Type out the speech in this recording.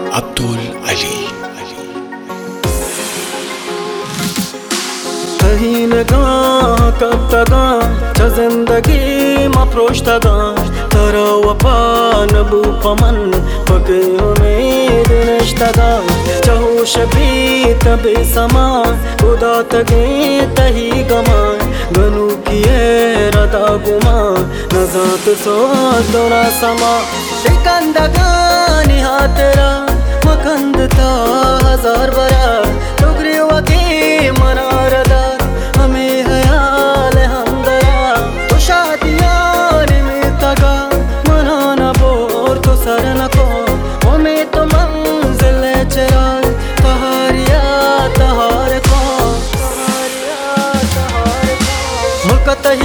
अब्दुल अली। तहीनगा कब तगा च जिंदगी मफ्रोश तगा तरा वफा नबू पमन पके उम्मीद नश्तगा चहोश भी तबे समा खुदा तगे तही गमा गनु किए रदा गुमा नजात सो दोना समा शिकंदगा निहा तेरा मकंदता हजार बरा टुकरी वके मनारदार हमें हयाल हमदरा तो शादियां में तगा मनाना बोर तो सर न को हमें तो मंजिल चराग तहारिया तहार को मुल्क